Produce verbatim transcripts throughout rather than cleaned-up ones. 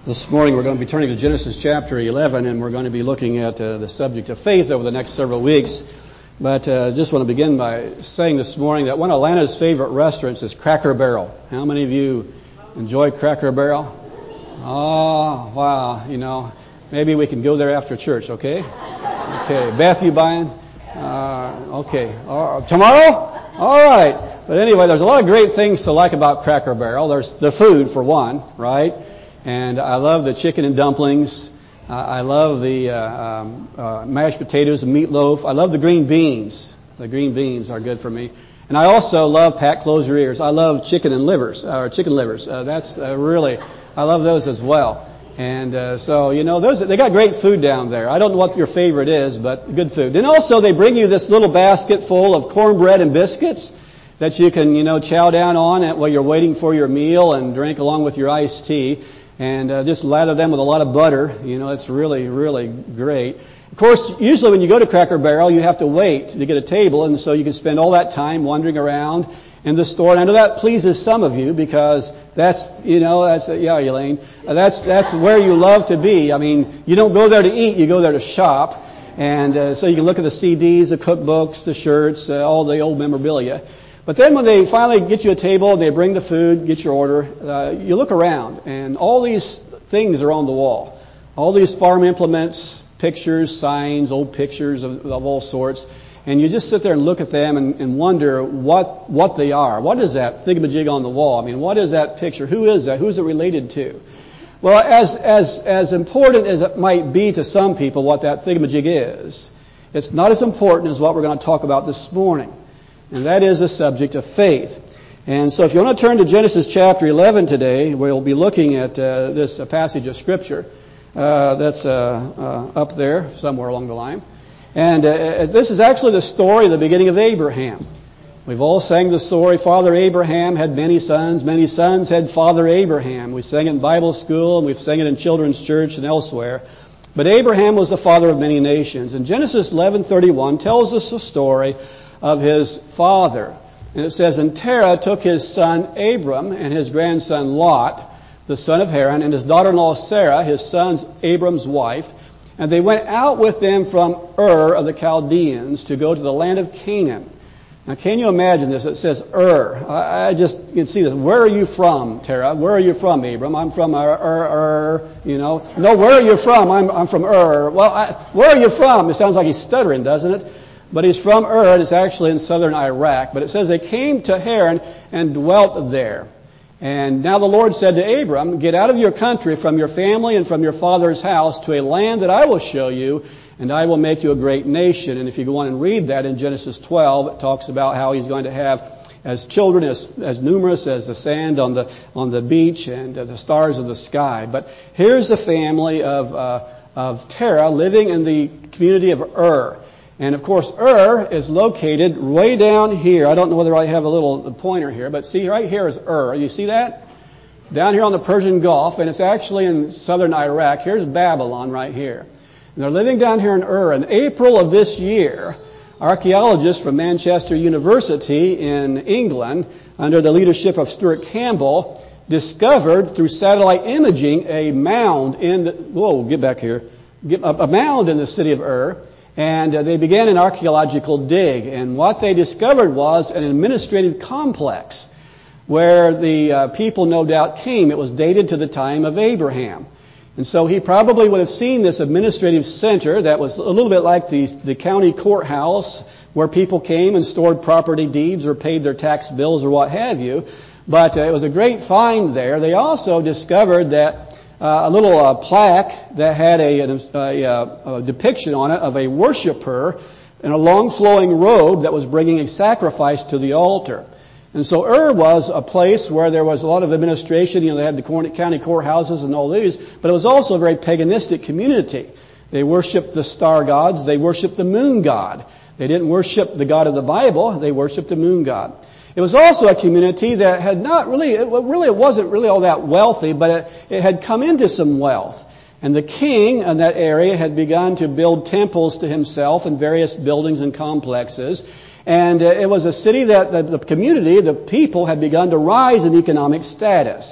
This morning we're going to be turning to Genesis chapter eleven, and we're going to be looking at uh, the subject of faith over the next several weeks. But I uh, just want to begin by saying this morning that one of Atlanta's favorite restaurants is Cracker Barrel. How many of you enjoy Cracker Barrel? Oh, wow. You know, maybe we can go there after church, okay? Okay. Beth, you buying? Uh, okay. Uh, tomorrow? All right. But anyway, there's a lot of great things to like about Cracker Barrel. There's the food, for one, right? And I love the chicken and dumplings. Uh, I love the uh, um, uh, mashed potatoes and meatloaf. I love the green beans. The green beans are good for me. And I also love, Pat, close your ears, I love chicken and livers, or chicken livers. Uh, that's uh, really, I love those as well. And uh, so, you know, those they got great food down there. I don't know what your favorite is, but good food. And also they bring you this little basket full of cornbread and biscuits that you can, you know, chow down on while you're waiting for your meal and drink along with your iced tea. And uh, just lather them with a lot of butter. You know, it's really, really great. Of course, usually when you go to Cracker Barrel, you have to wait to get a table, and so you can spend all that time wandering around in the store. And I know that pleases some of you because that's, you know, that's, uh, yeah, Elaine, uh, that's that's where you love to be. I mean, you don't go there to eat, you go there to shop. And uh, so you can look at the C Ds, the cookbooks, the shirts, uh, all the old memorabilia. But then when they finally get you a table, they bring the food, get your order, uh, you look around, and all these things are on the wall. All these farm implements, pictures, signs, old pictures of, of all sorts. And you just sit there and look at them and, and wonder what what they are. What is that thingamajig on the wall? I mean, what is that picture? Who is that? Who's it related to? Well, as as as important as it might be to some people what that thingamajig is, it's not as important as what we're going to talk about this morning. And that is the subject of faith. And so if you want to turn to Genesis chapter eleven today, we'll be looking at uh, this uh, passage of Scripture uh, that's uh, uh, up there somewhere along the line. And uh, this is actually the story of the beginning of Abraham. We've all sang the story, Father Abraham had many sons, many sons had Father Abraham. We sang it in Bible school, and we've sang it in children's church and elsewhere. But Abraham was the father of many nations. And Genesis eleven thirty-one tells us the story of his father. And it says, and Terah took his son Abram and his grandson Lot, the son of Haran, and his daughter-in-law Sarah, his son Abram's wife, and they went out with them from Ur of the Chaldeans to go to the land of Canaan. Now, can you imagine this? It says Ur. I, I just can see this. Where are you from, Terah? Where are you from, Abram? I'm from Ur, Ur, Ur, you know. No, where are you from? I'm, I'm from Ur. Well, I, where are you from? It sounds like he's stuttering, doesn't it? But he's from Ur, and it's actually in southern Iraq. But it says they came to Haran and dwelt there. And now the Lord said to Abram, get out of your country, from your family and from your father's house, to a land that I will show you, and I will make you a great nation. And if you go on and read that in Genesis twelve, it talks about how he's going to have as children as, as numerous as the sand on the on the beach and uh, the stars of the sky. But here's the family of uh, of Terah living in the community of Ur. And of course, Ur is located way down here. I don't know whether I have a little pointer here, but see, right here is Ur. You see that? Down here on the Persian Gulf, and it's actually in southern Iraq. Here's Babylon right here. And they're living down here in Ur. In April of this year, archaeologists from Manchester University in England, under the leadership of Stuart Campbell, discovered through satellite imaging a mound in the, whoa, get back here, get, a, a mound in the city of Ur. And uh, they began an archaeological dig. And what they discovered was an administrative complex where the uh, people no doubt came. It was dated to the time of Abraham. And so he probably would have seen this administrative center that was a little bit like the, the county courthouse where people came and stored property deeds or paid their tax bills or what have you. But uh, it was a great find there. They also discovered that Uh, a little uh, plaque that had a, a, a, a depiction on it of a worshiper in a long flowing robe that was bringing a sacrifice to the altar. And so Ur was a place where there was a lot of administration. You know, they had the county courthouses and all these, but it was also a very paganistic community. They worshipped the star gods. They worshipped the moon god. They didn't worship the God of the Bible. They worshipped the moon god. It was also a community that had not really, it really it wasn't really all that wealthy, but it, it had come into some wealth. And the king in that area had begun to build temples to himself and various buildings and complexes. And uh, it was a city that the, the community, the people, had begun to rise in economic status.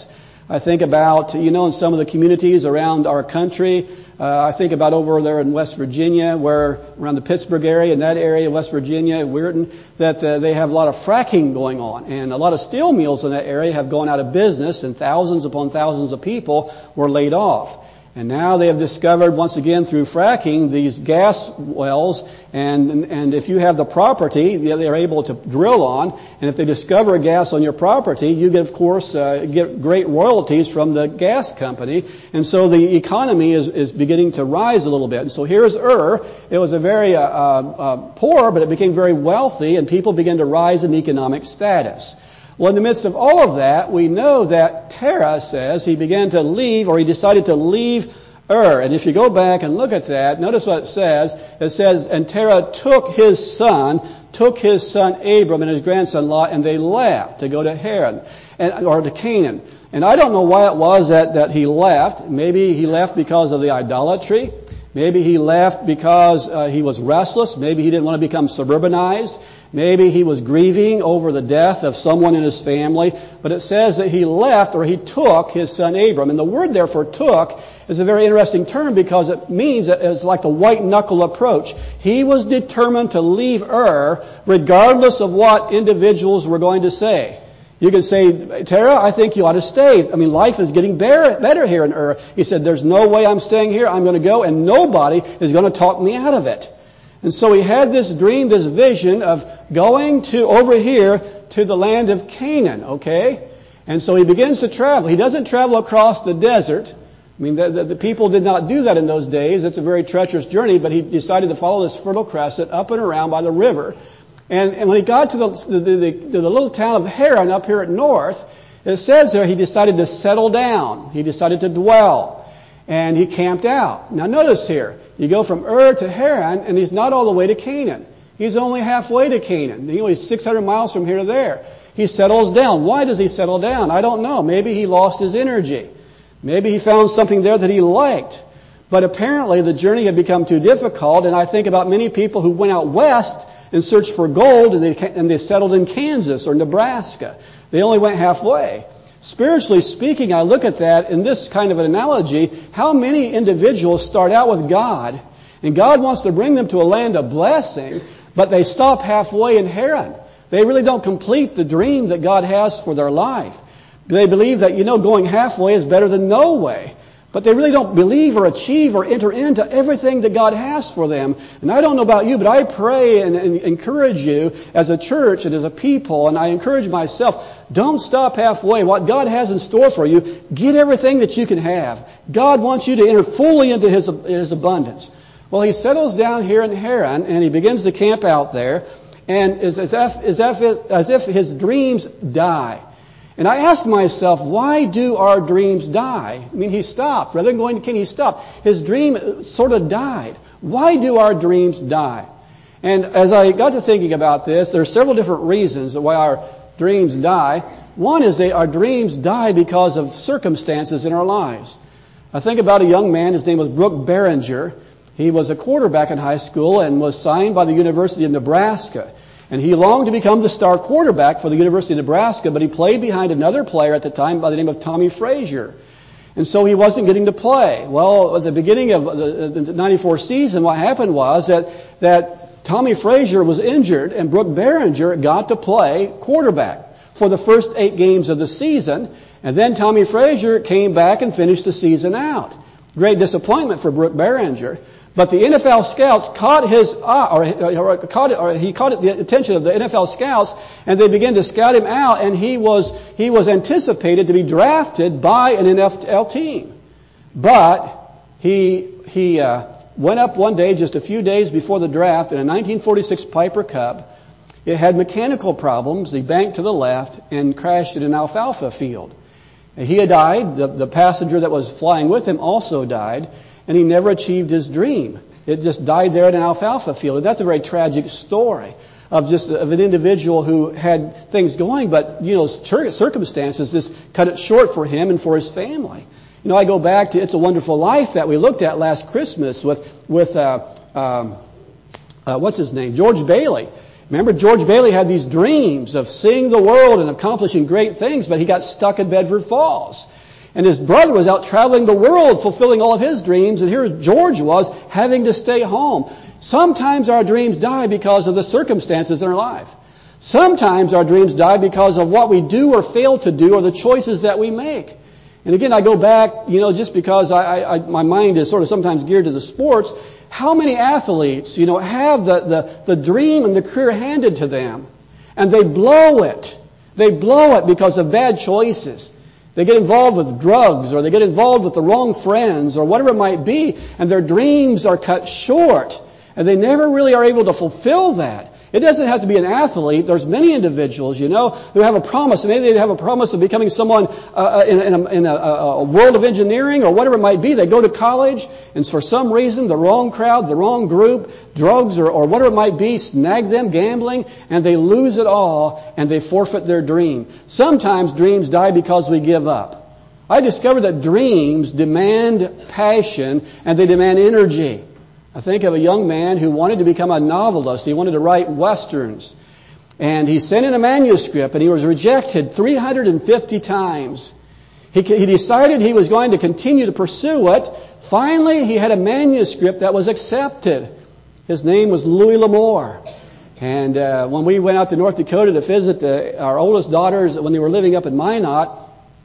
I think about, you know, in some of the communities around our country. Uh, I think about over there in West Virginia, where around the Pittsburgh area, in that area, West Virginia, Weirton, that uh, they have a lot of fracking going on. And a lot of steel mills in that area have gone out of business, and thousands upon thousands of people were laid off. And now they have discovered, once again, through fracking, these gas wells. And, and if you have the property, they're able to drill on. And if they discover gas on your property, you get, of course, uh, get great royalties from the gas company. And so the economy is, is beginning to rise a little bit. And so here's Ur. It was a very uh, uh, poor, but it became very wealthy, and people began to rise in economic status. Well, in the midst of all of that, we know that Terah says he began to leave, or he decided to leave Ur. And if you go back and look at that, notice what it says. It says, and Terah took his son, took his son Abram and his grandson Lot, and they left to go to Haran, and, or to Canaan. And I don't know why it was that, that he left. Maybe he left because of the idolatry. Maybe he left because uh, he was restless. Maybe he didn't want to become suburbanized. Maybe he was grieving over the death of someone in his family. But it says that he left, or he took his son Abram. And the word there for took is a very interesting term, because it means that it's like the white knuckle approach. He was determined to leave Ur regardless of what individuals were going to say. You can say, Terah, I think you ought to stay. I mean, life is getting better here in Ur. He said, there's no way I'm staying here. I'm going to go, and nobody is going to talk me out of it. And so he had this dream, this vision of going to over here to the land of Canaan, okay? And so he begins to travel. He doesn't travel across the desert. I mean, the, the, the people did not do that in those days. It's a very treacherous journey, but he decided to follow this fertile crescent up and around by the river. And, and when he got to the, the, the, the little town of Haran up here at north, it says there he decided to settle down. He decided to dwell. And he camped out. Now notice here, you go from Ur to Haran, and he's not all the way to Canaan. He's only halfway to Canaan. You know, he's six hundred miles from here to there. He settles down. Why does he settle down? I don't know. Maybe he lost his energy. Maybe he found something there that he liked. But apparently the journey had become too difficult, and I think about many people who went out west and searched for gold, and they, and they settled in Kansas or Nebraska. They only went halfway. Spiritually speaking, I look at that in this kind of an analogy. How many individuals start out with God, and God wants to bring them to a land of blessing, but they stop halfway in Haran. They really don't complete the dream that God has for their life. They believe that, you know, going halfway is better than no way. But they really don't believe or achieve or enter into everything that God has for them. And I don't know about you, but I pray and, and encourage you as a church and as a people, and I encourage myself, don't stop halfway. What God has in store for you, get everything that you can have. God wants you to enter fully into His, His abundance. Well, he settles down here in Haran, and he begins to camp out there, and is as if, as if, as if his dreams die. And I asked myself, why do our dreams die? I mean, he stopped. Rather than going to Canaan, he stopped. His dream sort of died. Why do our dreams die? And as I got to thinking about this, there are several different reasons why our dreams die. One is that our dreams die because of circumstances in our lives. I think about a young man, his name was Brooke Behringer. He was a quarterback in high school and was signed by the University of Nebraska. And he longed to become the star quarterback for the University of Nebraska, but he played behind another player at the time by the name of Tommy Frazier. And so he wasn't getting to play. Well, at the beginning of the, the ninety-four season, what happened was that, that Tommy Frazier was injured, and Brooke Behringer got to play quarterback for the first eight games of the season. And then Tommy Frazier came back and finished the season out. Great disappointment for Brooke Behringer. But the N F L scouts caught his eye, or, or caught it, or he caught the attention of the N F L scouts, and they began to scout him out, and he was he was anticipated to be drafted by an N F L team. But he he uh, went up one day, just a few days before the draft, in a nineteen forty-six Piper Cub. It had mechanical problems. He banked to the left and crashed in an alfalfa field. And he had died. The, the passenger that was flying with him also died. And he never achieved his dream. It just died there in an alfalfa field. And that's a very tragic story of just of an individual who had things going, but, you know, circumstances just cut it short for him and for his family. You know, I go back to It's a Wonderful Life that we looked at last Christmas with, with uh, um, uh, what's his name? George Bailey. Remember, George Bailey had these dreams of seeing the world and accomplishing great things, but he got stuck in Bedford Falls. And his brother was out traveling the world, fulfilling all of his dreams, and here George was having to stay home. Sometimes our dreams die because of the circumstances in our life. Sometimes our dreams die because of what we do or fail to do or the choices that we make. And again, I go back, you know, just because I, I, my mind is sort of sometimes geared to the sports. How many athletes, you know, have the, the, the dream and the career handed to them, and they blow it. They blow it because of bad choices. They get involved with drugs, or they get involved with the wrong friends, or whatever it might be, and their dreams are cut short, and they never really are able to fulfill that. It doesn't have to be an athlete. There's many individuals, you know, who have a promise. Maybe they have a promise of becoming someone uh, in, in, a, in a, a world of engineering or whatever it might be. They go to college, and for some reason, the wrong crowd, the wrong group, drugs or, or whatever it might be, snag them, gambling, and they lose it all, and they forfeit their dream. Sometimes dreams die because we give up. I discovered that dreams demand passion, and they demand energy. I think of a young man who wanted to become a novelist. He wanted to write westerns. And he sent in a manuscript, and he was rejected three hundred fifty times. He, he decided he was going to continue to pursue it. Finally, he had a manuscript that was accepted. His name was Louis L'Amour. And uh, when we went out to North Dakota to visit uh, our oldest daughters when they were living up in Minot,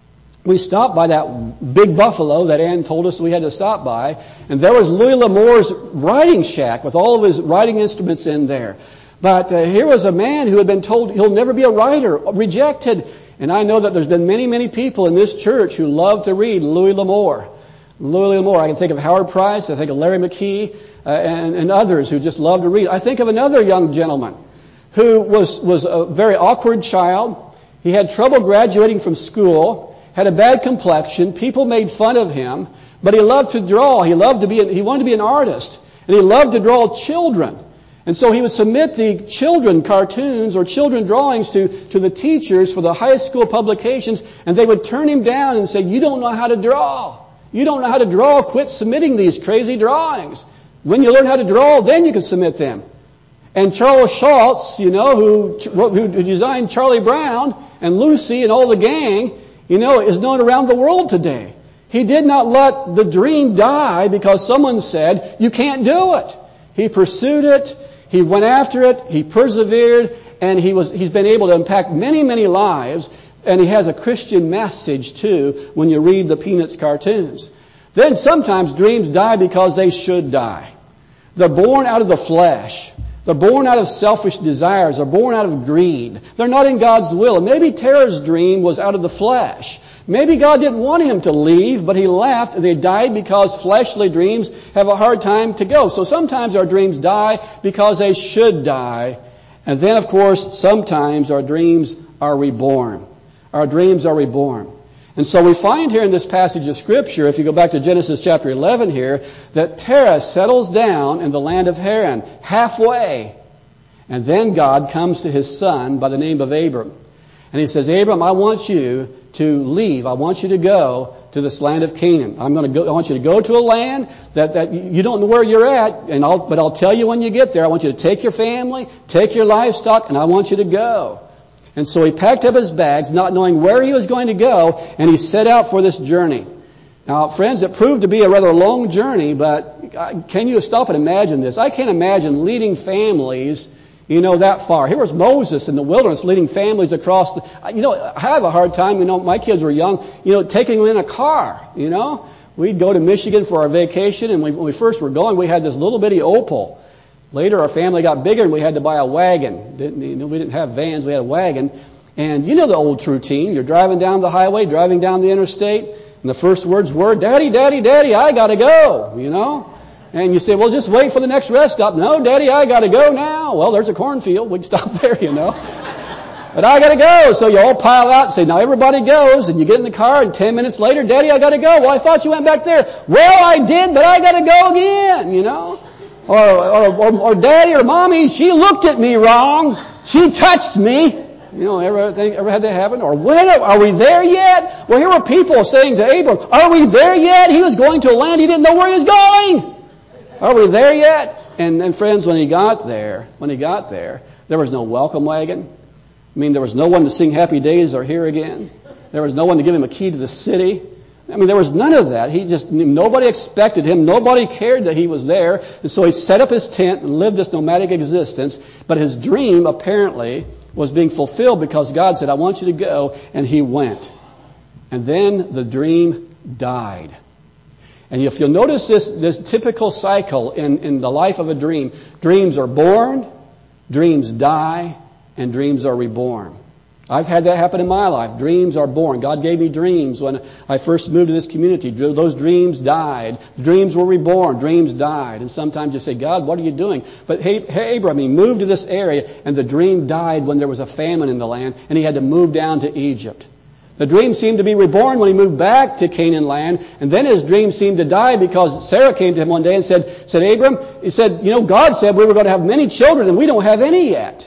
we stopped by that big buffalo that Ann told us we had to stop by, and there was Louis L'Amour's writing shack with all of his writing instruments in there. But uh, here was a man who had been told he'll never be a writer, rejected. And I know that there's been many, many people in this church who love to read Louis L'Amour. Louis L'Amour. I can think of Howard Price, I think of Larry McKee, uh, and, and others who just love to read. I think of another young gentleman who was, was a very awkward child. He had trouble graduating from school. Had a bad complexion. People made fun of him, but he loved to draw. He loved to be. He wanted to be an artist, and he loved to draw children. And so he would submit the children cartoons or children drawings to to the teachers for the high school publications, and they would turn him down and say, "You don't know how to draw. You don't know how to draw. Quit submitting these crazy drawings. When you learn how to draw, then you can submit them." And Charles Schultz, you know, who who designed Charlie Brown and Lucy and all the gang, you know, is known around the world today. He did not let the dream die because someone said, you can't do it. He pursued it. He went after it. He persevered. And he was, he's been able to impact many, many lives. And he has a Christian message, too, when you read the Peanuts cartoons. Then sometimes dreams die because they should die. They're born out of the flesh. They're born out of selfish desires. They're born out of greed. They're not in God's will. And maybe Tara's dream was out of the flesh. Maybe God didn't want him to leave, but he left, and they died because fleshly dreams have a hard time to go. So sometimes our dreams die because they should die. And then, of course, sometimes our dreams are reborn. Our dreams are reborn. And so we find here in this passage of Scripture, if you go back to Genesis chapter eleven here, that Terah settles down in the land of Haran, halfway. And then God comes to his son by the name of Abram. And he says, Abram, I want you to leave. I want you to go to this land of Canaan. I'm going to go, I want you to go to a land that, that you don't know where you're at, and I'll, but I'll tell you when you get there. I want you to take your family, take your livestock, and I want you to go. And so he packed up his bags, not knowing where he was going to go, and he set out for this journey. Now, friends, it proved to be a rather long journey, but can you stop and imagine this? I can't imagine leading families, you know, that far. Here was Moses in the wilderness leading families across the, you know, I have a hard time, you know, my kids were young, you know, taking them in a car, you know. We'd go to Michigan for our vacation, and we, when we first were going, we had this little bitty Opel. Later, our family got bigger, and we had to buy a wagon. Didn't, you know, we didn't have vans, we had a wagon. And you know the old routine. You're driving down the highway, driving down the interstate, and the first words were, Daddy, Daddy, Daddy, I gotta go, you know. And you say, well, just wait for the next rest stop. No, Daddy, I gotta go now. Well, there's a cornfield. We can stop there, you know. But I gotta go. So you all pile out and say, now everybody goes. And you get in the car, and ten minutes later, Daddy, I gotta go. Well, I thought you went back there. Well, I did, but I gotta go again, you know. Or, or, or, or Daddy or Mommy, she looked at me wrong. She touched me. You know, ever, ever had that happen? Or when are, are we there yet? Well, here were people saying to Abram, are we there yet? He was going to a land he didn't know where he was going. Are we there yet? And, and friends, when he got there, when he got there, there was no welcome wagon. I mean, there was no one to sing Happy Days or Here Again. There was no one to give him a key to the city. I mean, there was none of that. He just, nobody expected him. Nobody cared that he was there. And so he set up his tent and lived this nomadic existence. But his dream, apparently, was being fulfilled because God said, I want you to go. And he went. And then the dream died. And if you'll notice this, this typical cycle in, in the life of a dream, dreams are born, dreams die, and dreams are reborn. I've had that happen in my life. Dreams are born. God gave me dreams when I first moved to this community. Those dreams died. The dreams were reborn. Dreams died. And sometimes you say, God, what are you doing? But hey, hey, Abraham, he moved to this area, and the dream died when there was a famine in the land, and he had to move down to Egypt. The dream seemed to be reborn when he moved back to Canaan land, and then his dream seemed to die because Sarah came to him one day and said, said, Abram, he said, you know, God said we were going to have many children, and we don't have any yet.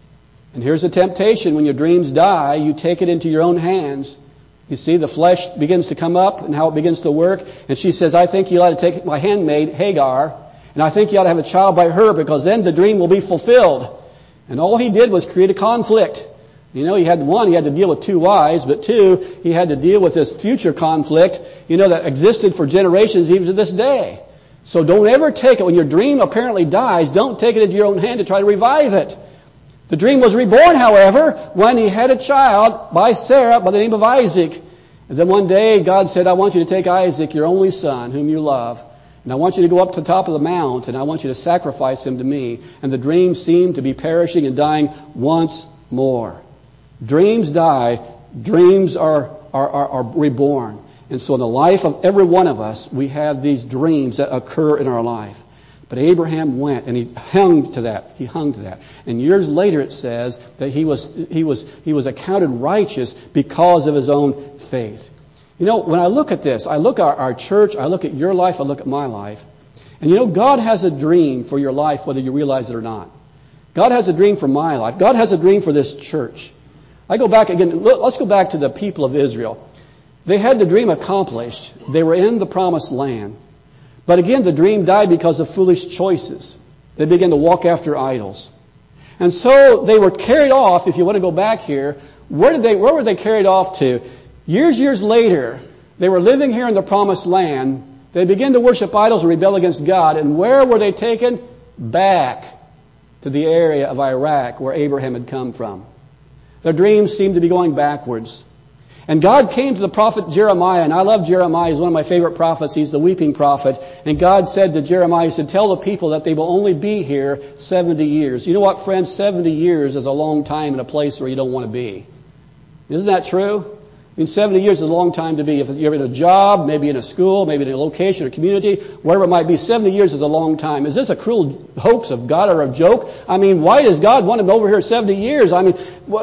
And here's the temptation. When your dreams die, you take it into your own hands. You see, the flesh begins to come up and how it begins to work. And she says, I think you ought to take my handmaid, Hagar, and I think you ought to have a child by her because then the dream will be fulfilled. And all he did was create a conflict. You know, he had one, he had to deal with two wives, but two, he had to deal with this future conflict, you know, that existed for generations even to this day. So don't ever take it. When your dream apparently dies, don't take it into your own hand to try to revive it. The dream was reborn, however, when he had a child by Sarah by the name of Isaac. And then one day God said, I want you to take Isaac, your only son, whom you love, and I want you to go up to the top of the mount, and I want you to sacrifice him to me. And the dream seemed to be perishing and dying once more. Dreams die. Dreams are, are, are, are reborn. And so in the life of every one of us, we have these dreams that occur in our life. But Abraham went and he hung to that. He hung to that. And years later it says that he was, he was, he was accounted righteous because of his own faith. You know, when I look at this, I look at our, our church, I look at your life, I look at my life. And you know, God has a dream for your life whether you realize it or not. God has a dream for my life. God has a dream for this church. I go back again, look, let's go back to the people of Israel. They had the dream accomplished. They were in the promised land. But again, the dream died because of foolish choices. They began to walk after idols. And so they were carried off, if you want to go back here, where did they, where were they carried off to? Years, years later, they were living here in the promised land. They began to worship idols and rebel against God. And where were they taken? Back to the area of Iraq where Abraham had come from. Their dreams seemed to be going backwards. And God came to the prophet Jeremiah, and I love Jeremiah. He's one of my favorite prophets. He's the weeping prophet. And God said to Jeremiah, he said, tell the people that they will only be here seventy years. You know what, friends? seventy years is a long time in a place where you don't want to be. Isn't that true? I mean, seventy years is a long time to be. If you're in a job, maybe in a school, maybe in a location or community, wherever it might be, seventy years is a long time. Is this a cruel hoax of God or a joke? I mean, why does God want him over here seventy years? I mean,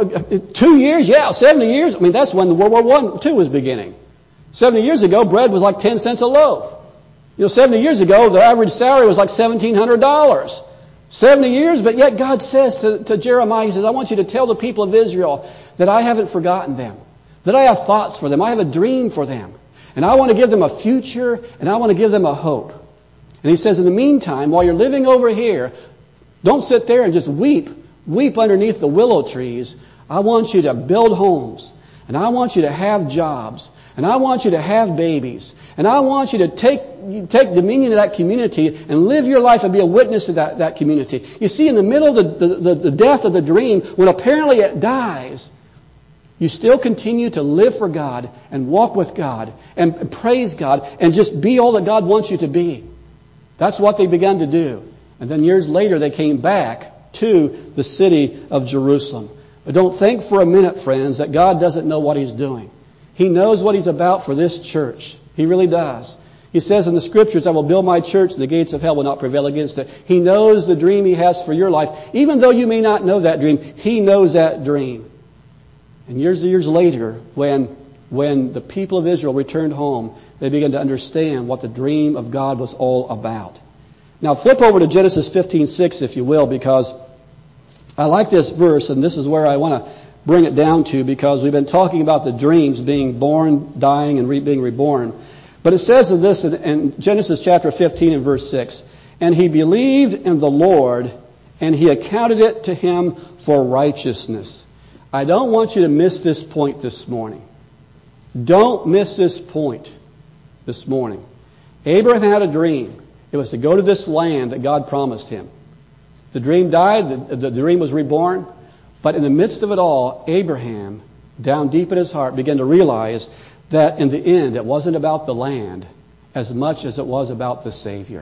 two years? Yeah, seventy years? I mean, that's when the World War One, Two was beginning. seventy years ago, bread was like ten cents a loaf. You know, seventy years ago, the average salary was like seventeen hundred dollars. seventy years, but yet God says to, to Jeremiah, he says, I want you to tell the people of Israel that I haven't forgotten them. That I have thoughts for them. I have a dream for them. And I want to give them a future, and I want to give them a hope. And he says, in the meantime, while you're living over here, don't sit there and just weep. Weep underneath the willow trees. I want you to build homes. And I want you to have jobs. And I want you to have babies. And I want you to take, take dominion of that community and live your life and be a witness to that, that community. You see, in the middle of the, the, the death of the dream, when apparently it dies, you still continue to live for God and walk with God and praise God and just be all that God wants you to be. That's what they began to do. And then years later they came back to the city of Jerusalem. But don't think for a minute, friends, that God doesn't know what He's doing. He knows what He's about for this church. He really does. He says in the Scriptures, I will build my church and the gates of hell will not prevail against it. He knows the dream He has for your life. Even though you may not know that dream, He knows that dream. And years and years later, when, when the people of Israel returned home, they began to understand what the dream of God was all about. Now flip over to Genesis fifteen six, if you will, because I like this verse, and this is where I want to bring it down to, because we've been talking about the dreams being born, dying, and re- being reborn. But it says in this in, in Genesis chapter fifteen and verse six, and he believed in the Lord, and He accounted it to him for righteousness. I don't want you to miss this point this morning. Don't miss this point. this morning. Abraham had a dream. It was to go to this land that God promised him. The dream died, the, the dream was reborn, but in the midst of it all, Abraham, down deep in his heart, began to realize that in the end, it wasn't about the land as much as it was about the Savior.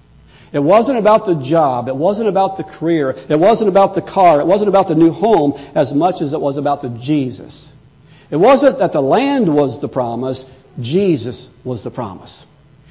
It wasn't about the job. It wasn't about the career. It wasn't about the car. It wasn't about the new home as much as it was about the Jesus. It wasn't that the land was the promise. Jesus was the promise.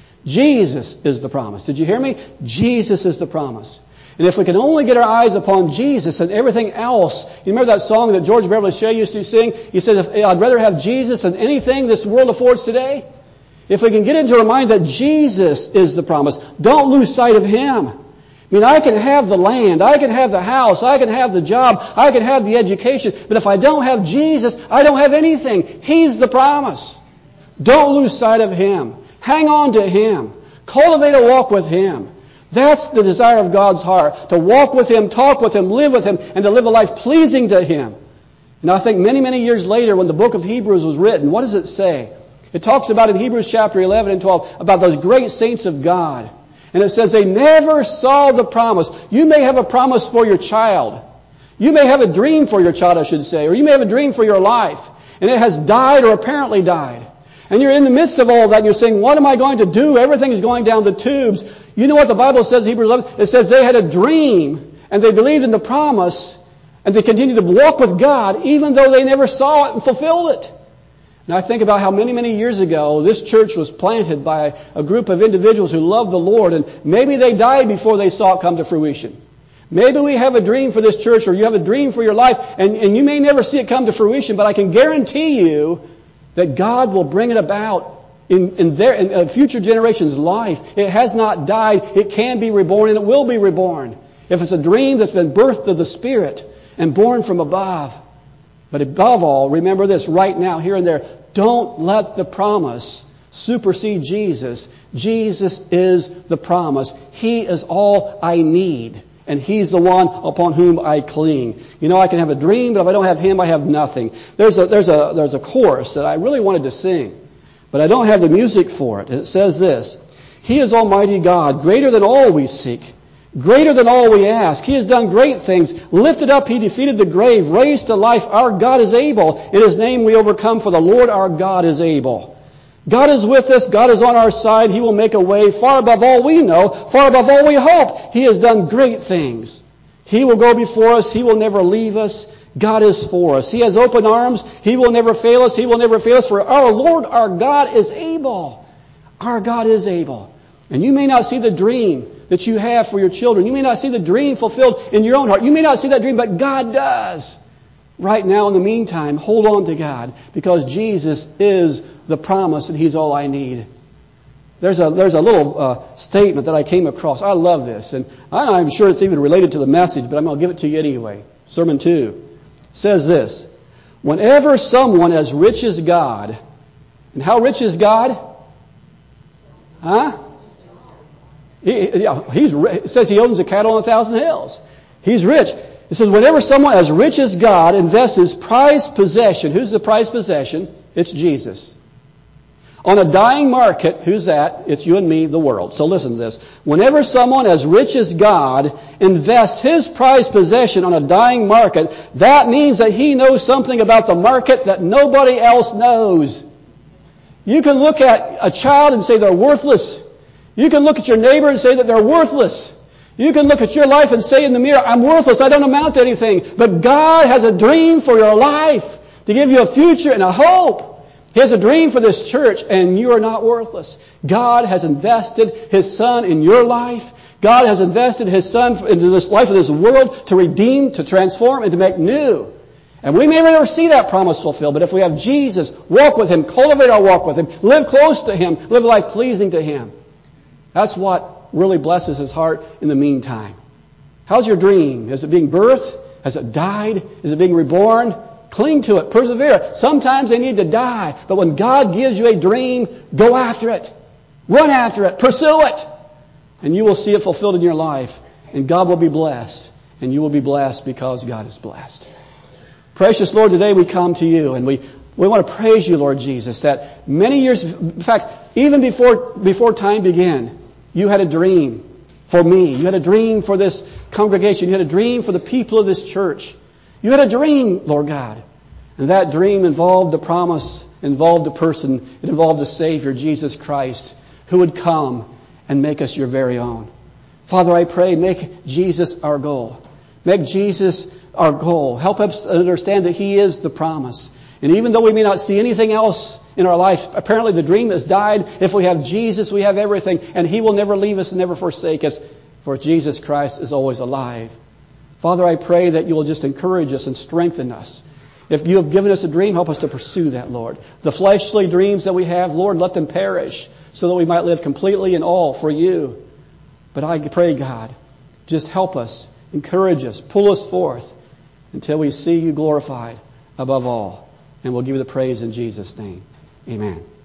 Jesus is the promise. Did you hear me? Jesus is the promise. And if we can only get our eyes upon Jesus and everything else, you remember that song that George Beverly Shea used to sing? He said, I'd rather have Jesus than anything this world affords today. If we can get into our mind that Jesus is the promise, don't lose sight of Him. I mean, I can have the land, I can have the house, I can have the job, I can have the education, but if I don't have Jesus, I don't have anything. He's the promise. Don't lose sight of Him. Hang on to Him. Cultivate a walk with Him. That's the desire of God's heart, to walk with Him, talk with Him, live with Him, and to live a life pleasing to Him. And I think many, many years later, when the book of Hebrews was written, what does it say? It talks about in Hebrews chapter eleven and twelve about those great saints of God. And it says they never saw the promise. You may have a promise for your child. You may have a dream for your child, I should say. Or you may have a dream for your life. And it has died or apparently died. And you're in the midst of all that and you're saying, what am I going to do? Everything is going down the tubes. You know what the Bible says in Hebrews eleven? It says they had a dream and they believed in the promise and they continued to walk with God even though they never saw it and fulfilled it. And I think about how many, many years ago this church was planted by a group of individuals who loved the Lord, and maybe they died before they saw it come to fruition. Maybe we have a dream for this church, or you have a dream for your life, and, and you may never see it come to fruition, but I can guarantee you that God will bring it about in, in, their, in a future generation's life. It has not died. It can be reborn, and it will be reborn. If it's a dream that's been birthed of the Spirit and born from above. But above all, remember this right now, here and there, don't let the promise supersede Jesus. Jesus is the promise. He is all I need. And He's the one upon whom I cling. You know, I can have a dream, but if I don't have Him, I have nothing. There's a, there's a, there's a chorus that I really wanted to sing, but I don't have the music for it. And it says this: He is Almighty God, greater than all we seek, greater than all we ask. He has done great things. Lifted up, He defeated the grave, raised to life. Our God is able. In His name we overcome, for the Lord our God is able. God is with us. God is on our side. He will make a way far above all we know, far above all we hope. He has done great things. He will go before us. He will never leave us. God is for us. He has open arms. He will never fail us. He will never fail us, for our Lord our God is able. Our God is able. And you may not see the dream that you have for your children. You may not see the dream fulfilled in your own heart. You may not see that dream, but God does. Right now, in the meantime, hold on to God, because Jesus is the promise and He's all I need. There's a there's a little uh, statement that I came across. I love this, and I'm sure it's even related to the message, but I'm going to give it to you anyway. Sermon two says this: whenever someone as rich as God, and how rich is God? Huh? He, yeah, he's, it says He owns the cattle on a thousand hills. He's rich. It says whenever someone as rich as God invests his prized possession, who's the prized possession? It's Jesus. On a dying market, who's that? It's you and me, the world. So listen to this. Whenever someone as rich as God invests his prized possession on a dying market, that means that he knows something about the market that nobody else knows. You can look at a child and say they're worthless. You can look at your neighbor and say that they're worthless. You can look at your life and say in the mirror, I'm worthless, I don't amount to anything. But God has a dream for your life to give you a future and a hope. He has a dream for this church, and you are not worthless. God has invested His Son in your life. God has invested His Son into this life of this world to redeem, to transform, and to make new. And we may never see that promise fulfilled, but if we have Jesus, walk with Him, cultivate our walk with Him, live close to Him, live a life pleasing to Him. That's what really blesses His heart in the meantime. How's your dream? Is it being birthed? Has it died? Is it being reborn? Cling to it. Persevere. Sometimes they need to die. But when God gives you a dream, go after it. Run after it. Pursue it. And you will see it fulfilled in your life. And God will be blessed. And you will be blessed because God is blessed. Precious Lord, today we come to You and we We want to praise you, Lord Jesus, that many years, in fact, even before, before time began, you had a dream for me. You had a dream for this congregation. You had a dream for the people of this church. You had a dream, Lord God. And that dream involved a promise, involved a person, it involved a Savior, Jesus Christ, who would come and make us your very own. Father, I pray, make Jesus our goal. Make Jesus our goal. Help us understand that He is the promise. And even though we may not see anything else in our life, apparently the dream has died. If we have Jesus, we have everything. And He will never leave us and never forsake us. For Jesus Christ is always alive. Father, I pray that you will just encourage us and strengthen us. If you have given us a dream, help us to pursue that, Lord. The fleshly dreams that we have, Lord, let them perish so that we might live completely in all for you. But I pray, God, just help us, encourage us, pull us forth until we see you glorified above all. And we'll give you the praise in Jesus' name. Amen.